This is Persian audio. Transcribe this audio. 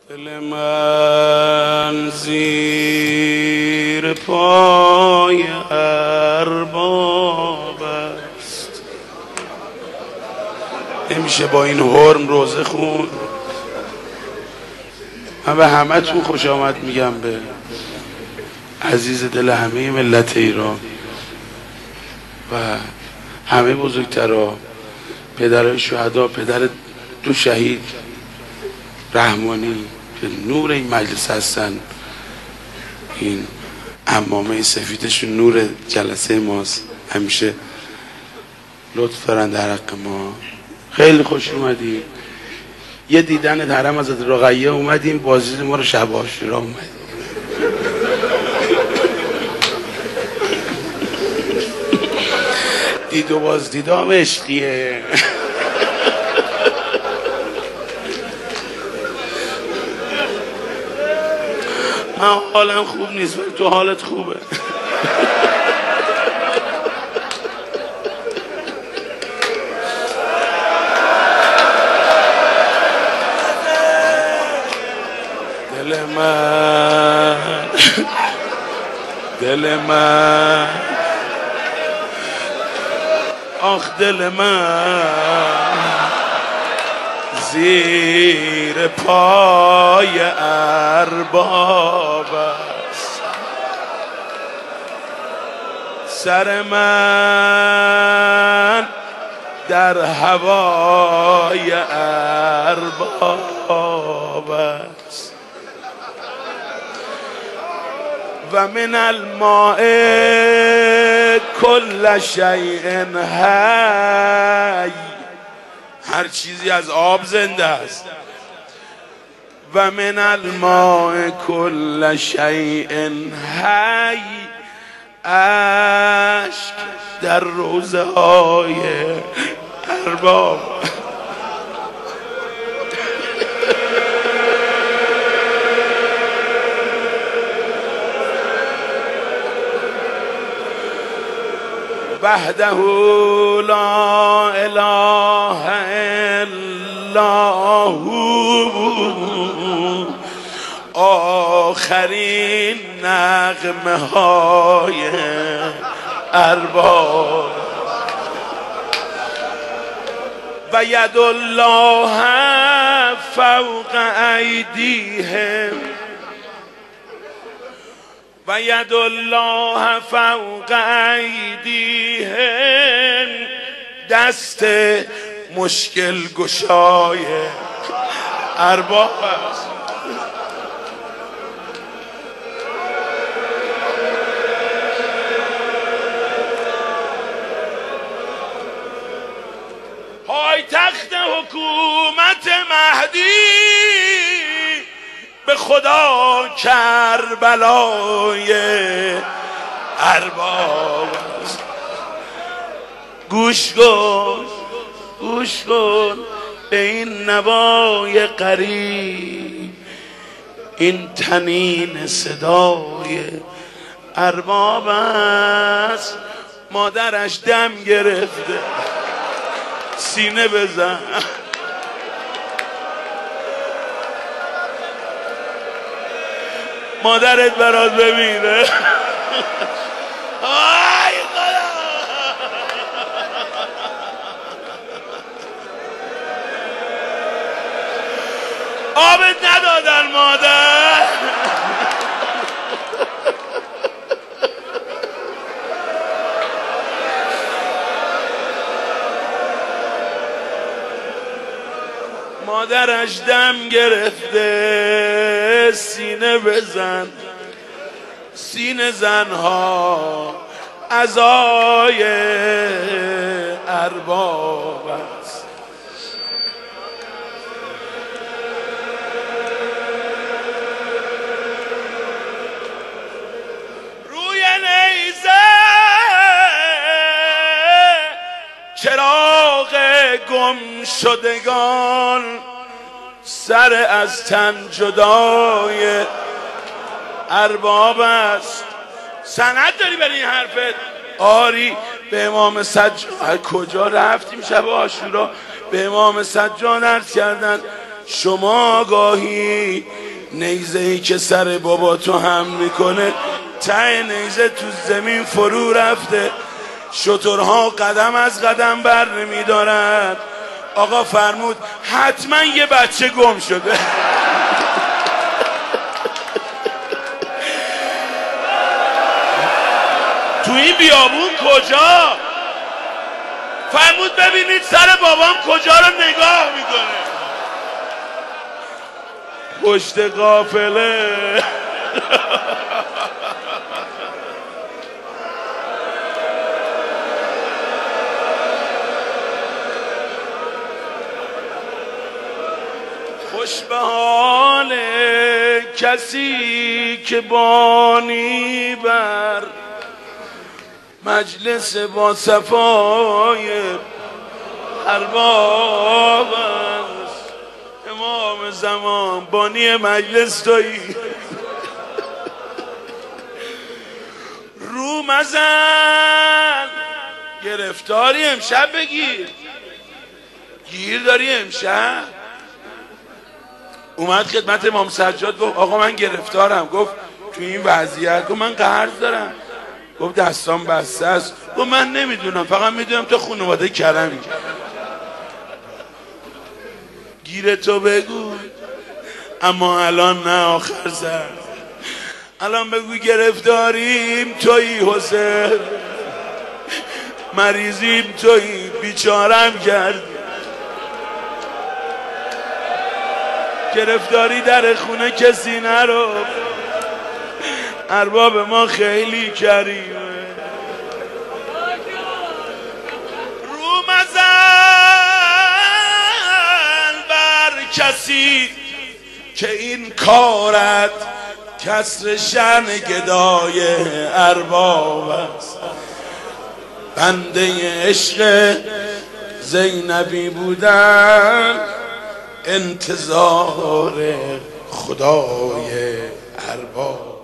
دل من زیر پای ارباب است. نمیشه با این حرم روزه خون. من به همه تون خوش آمد میگم، به عزیز دل همه ملت ایران و همه بزرگترها، پدرای شهدا، پدر دو شهید رحمانی که نور این مجلس هستن. این عمامه سفیدشون نور جلسه ماست، همیشه لطف دارن در حق ما. خیلی خوش اومدیم. یه دیدن حرم حضرت رقیه اومدیم، بازدید ما رو شب عاشورا اومدیم. دید و بازدیدام عشقیه. من حالم خوب نیست ولی تو حالت خوبه. دل من آخ دل من زیر پای ارباب است. سر من در هوای ارباب است. و من الماء کل شیء حی، هر چیزی از آب زنده است. و من الماء کل شیء حی، اشک در روزه های ارباب. وحده لا اله الا هو، آخرین نغمه های ارباب. و ید الله فوق ایدیهم، و ید الله فوق ایدیهم، دست مشکل گشای ارباب است. پایتخت حکومت مهدی به خدا کربلای ارباب است. گوش کن به این نوای غریب، این طنین صدای ارباب است. مادرش دم گرفته، سینه بزن. مادرت برات ببینه. آی خدا، آبت ندادن مادر. مادرش دم گرفته، سینه بزن. سینه زنها عزای ارباب است. روی نیزه چراغ گم شدگان، سر از تن جدای ارباب است. سند داری برای این حرفت؟ آری. به امام سجاد کجا رفتیم شب عاشورا؟ به امام سجاد عرض کردن شما گاهی نیزه‌ای که سر بابا تو هم میکنه ته نیزه تو زمین فرو رفته، شترها قدم از قدم بر نمیدارد. آقا فرمود حتما یه بچه گم شده. تو این بیابون کجا؟ فرمود ببینید سر بابام کجا رو نگاه میکنه. پشت قافله. خوش به حال کسی که بانی بر مجلس با صفای ارباب است. امام زمان بانی مجلس تویی. رو مزن گرفتاری امشب بگیر، گیر داری امشب. اومد خدمت امام سجاد گفت آقا من گرفتارم. گفت تو این وضعیت؟ گفت من قرض دارم. گفت دستان بسته است. گفت من نمیدونم، فقط میدونم تو خانواده کرمی. گیر تو بگو، اما الان نه، آخر سر الان بگو گرفتاریم تویی حسین، مریضیم تویی، بیچارم کردی. گرفتاری در خونه کسی نرو، ارباب ما خیلی کریمه. رو مزن بر کسی که این کارت کسر شأن گدای ارباب است. بنده عشق زینبی بودن، انتظار خدای ارباب.